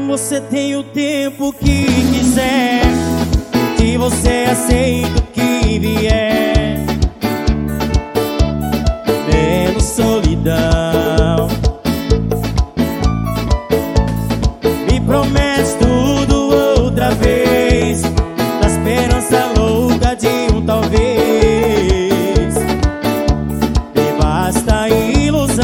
Você tem o tempo que quiser, que você aceita o que vier, menos solidão. Me promete tudo outra vez, na esperança louca de um talvez. Me basta ilusão.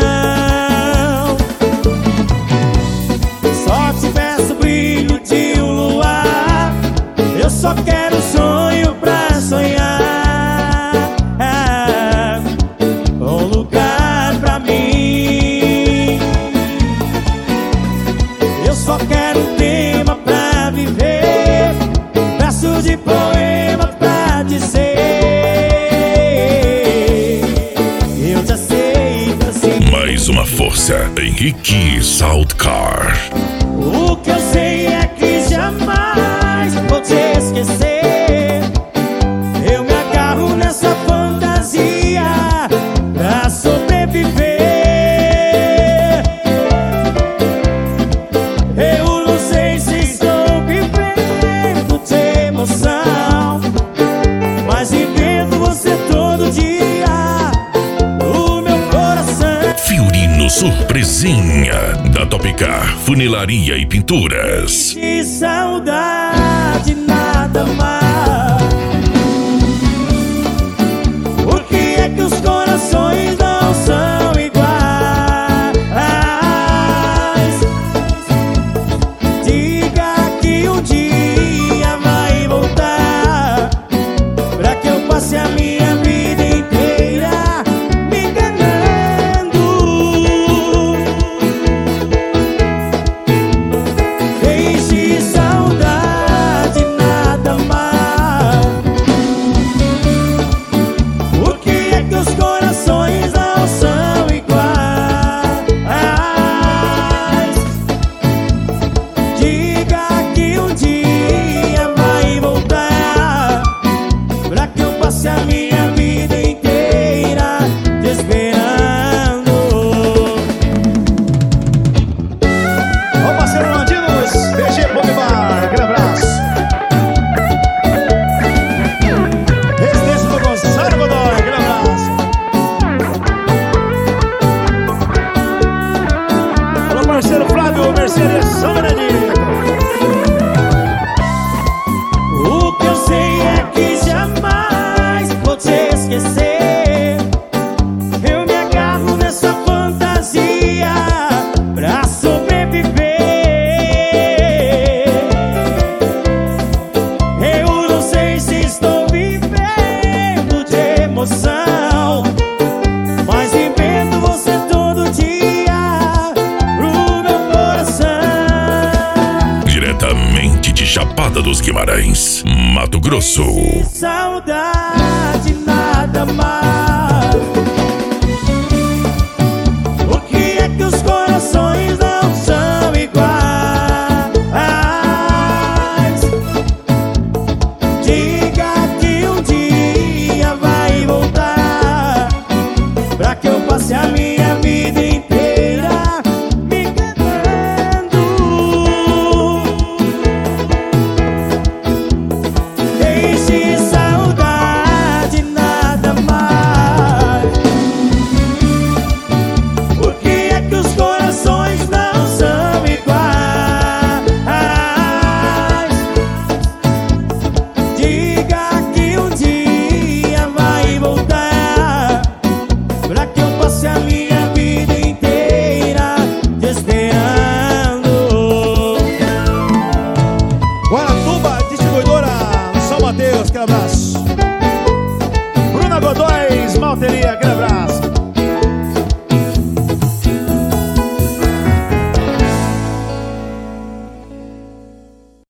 Só te peço brilho de um luar, eu só quero sonho pra sonhar, um lugar pra mim. Eu só quero um tema pra viver, verso de poema pra dizer: eu te aceito assim. Mais uma força, Henrique Saltcar. O que eu sei é que jamais vou te esquecer. Eu me agarro nessa fantasia pra sobreviver. Eu não sei se estou vivendo de emoção, mas invento você todo dia no meu coração. Fiorino Surpresinha, da Topcar Funilaria e Pinturas. De saudade nada mais. Por que é que os corações não são iguais? Diga que um dia vai voltar, pra que eu passe a minha vida inteira me enganando. Deixe saudade nada mais. Por que é que os corações não são iguais? Diga que um dia vai voltar, pra que eu passe a minha vida inteira te esperando. Ô parceiro Landinos, BG Pop Bar, aquele abraço. Residência do Gonçalo Godoy, aquele abraço. Alô parceiro Flávio Mercedes São Benedito. O que eu sei é que jamais vou te esquecer. Eu me agarro nessa fantasia pra sobreviver. Eu não sei se estou vivendo de emoção, mas invento você todo dia pro meu coração. Diretamente de Chapada dos Guimarães, Mato Grosso. Saudade nada mais. Por que é que os corações não são iguais? Diga que um dia vai voltar, pra que eu passe a minha vida inteira me enganando. Deixe saudade nada mais. Por que é que os corações não são iguais? Diga que um dia vai voltar, pra que eu passe a minha